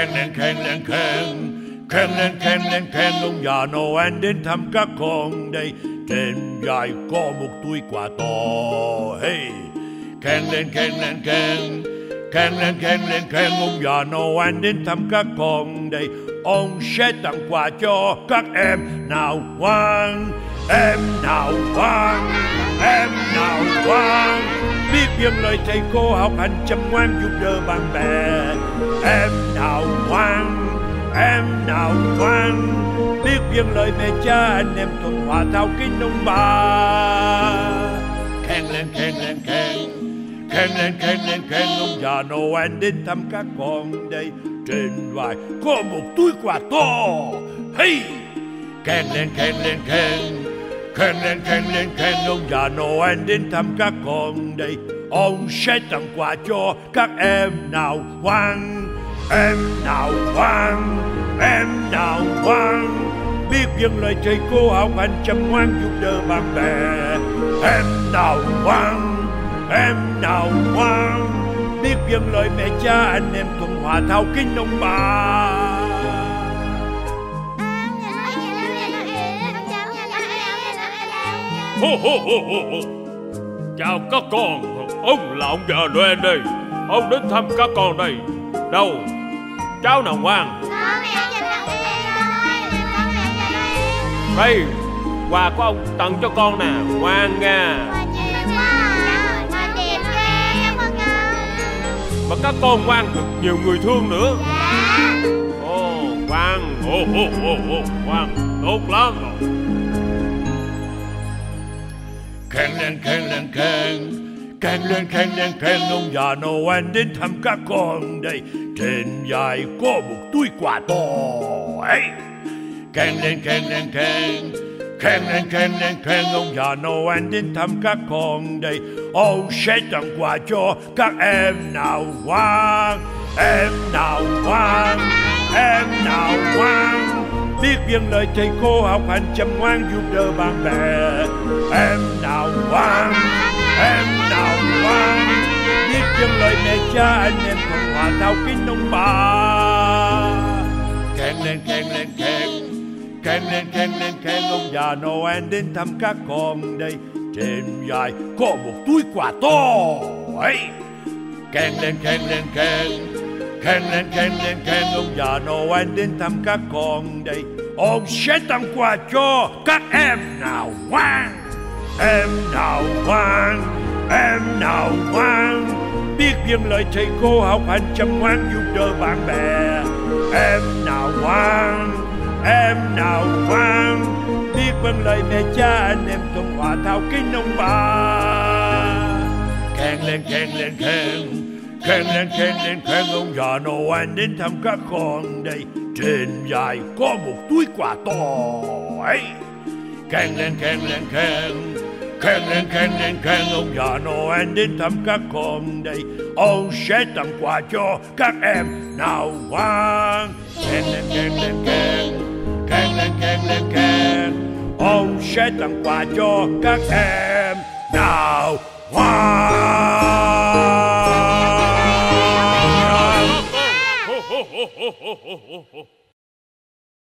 Khen ông già Noel đến thăm các con đây. Trên vai có một túi quà to. Hey, khen ông già Noel đến thăm các con đây. Ông sẽ tặng quà cho các em nào ngoan. Em nào ngoan, biết vâng lời thầy cô, học hành chăm ngoan, giúp đỡ bạn bè. Em nào ngoan, biết vâng lời mẹ cha, anh em thuận hòa thao kính ông bà. Khen lên ông già Noel đến thăm các con đây. Trên vai có một túi quà to. Hey, khen lên ông già Noel đến thăm các con đây. Ông sẽ tặng quà cho các em nào ngoan. Em nào ngoan, biết vâng lời thầy cô, học hành chăm ngoan, giúp đỡ bạn bè. Em nào ngoan, biết vâng lời mẹ cha, anh em thuận hòa thao kính ông bà. Chào các con, ông là ông già Noel đây. Ông đến thăm các con đây. Đâu, cháu nào ngoan? Đây, quà của ông tặng cho con nè, ngoan nha. Mà các con ngoan được nhiều người thương nữa. Ngoan, ngoan, tốt lắm rồi. Khen ông già Noel đến thăm các con đây. Trên vai có một túi quà to. Hey, khen ông già Noel đến thăm các con đây. Ông sẽ tặng quà cho các em nào ngoan. Em nào ngoan, biết vâng lời thầy cô, học hành chăm ngoan, giúp đỡ bạn bè. Em nào ngoan, biết vâng lời mẹ cha, anh em thuận hòa thao kính ông bà. Khen lên ông già Noel đến thăm các con đây. Trên vai có một túi quà to. Hey, khen lên ông già Noel đến thăm các con đây. Ông sẽ tặng quà cho các em nào ngoan. Em nào ngoan, biết vâng lời thầy cô, học hành chăm ngoan, giúp đỡ bạn bè. Em nào ngoan, biết vâng lời mẹ cha, anh em thuận hòa thao kính ông bà. Khen lên ông già Noel đến thăm các con đây. Trên vai có một túi quà to. Hey, khen lên ông già Noel đến thăm các con đây. Ông sẽ tặng quà cho các em nào ngoan. Khen lên, ông sẽ tặng quà cho các em nào ngoan.